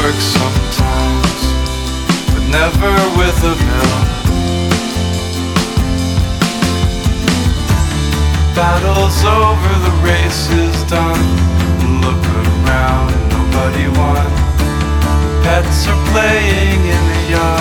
works sometimes, but never with a bill. Battle's over, the race is done. Look around, nobody won. Pets are playing in the yard.